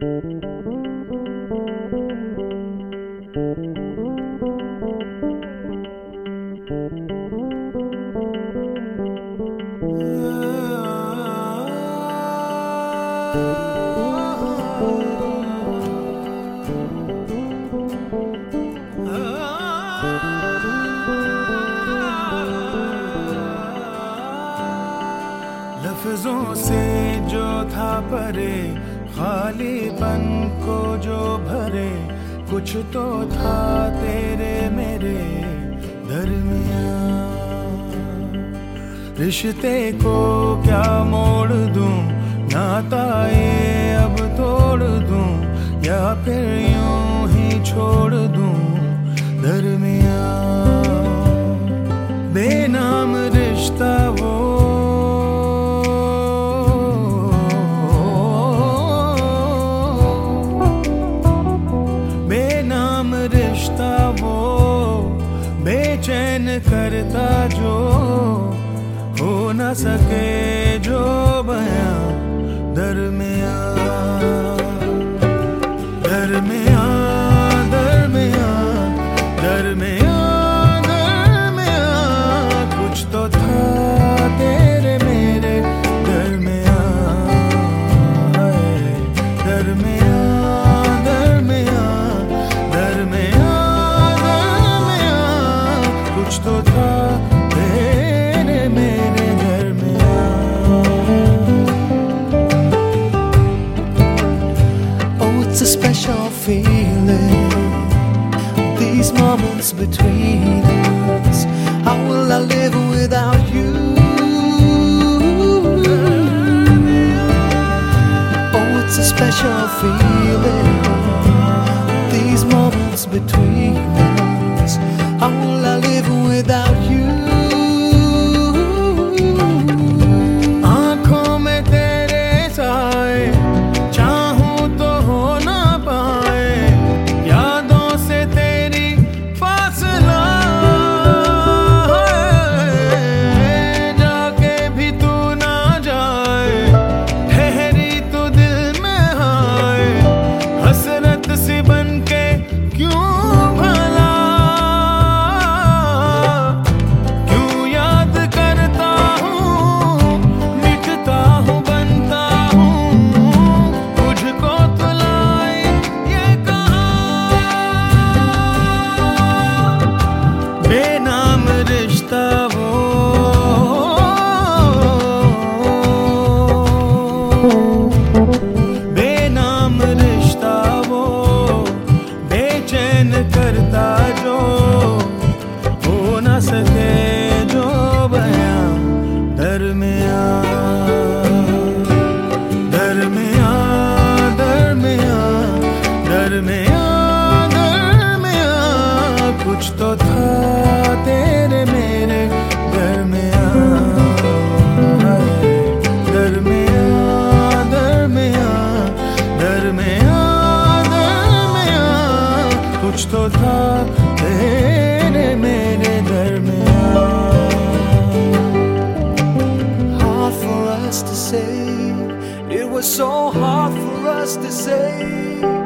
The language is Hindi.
लफ्जों से जो था परे, खालीपन को जो भरे, कुछ तो था तेरे मेरे दरमियां। रिश्ते को क्या मोड़ दूं, नाता ये अब तोड़ दूं, या फिर यूं ही छोड़ दूं दरमियां। बेनाम रिश्ता वो, बेनाम रिश्ता वो, बेचैन करता जो, हो न सके जो बयां दरमियां। दरमियां दरमियां दरमियां दरमियां, कुछ तो था तेरे मेरे दरमियां। दरमियां दरमियां दरमियां दरमियां, कुछ तो था तेरे मेरे दरमियां। Oh, it's a special feeling, these moments between us. How will I live without you? Oh, it's a special feeling, these moments between us. How will I live without you? आँखों में तेरे साए, चाहूं तो हो ना पाए, यादों से तेरी फासला है। जाके भी तू ना जाए, ठहरी तो दिल में आए, हसरत सी बनके क्यों भला, क्यों याद करता हूँ, मिटता हूँ बनता हूँ, तुझको तो लाई ये कहा। बेनाम रिश्ता वो, बेनाम रिश्ता वो, बेचैन करता जो, हो न सके जो बयां दरमियां। दरमियां दरमियां दरमियां दरमियां, कुछ तो था तेरे मेरे दरमियां। दरमियां दरमियां दरमियां दरमियां, कुछ तो था तेरे मेरे दरमियां। Hard for us to say, it was so hard for us to say.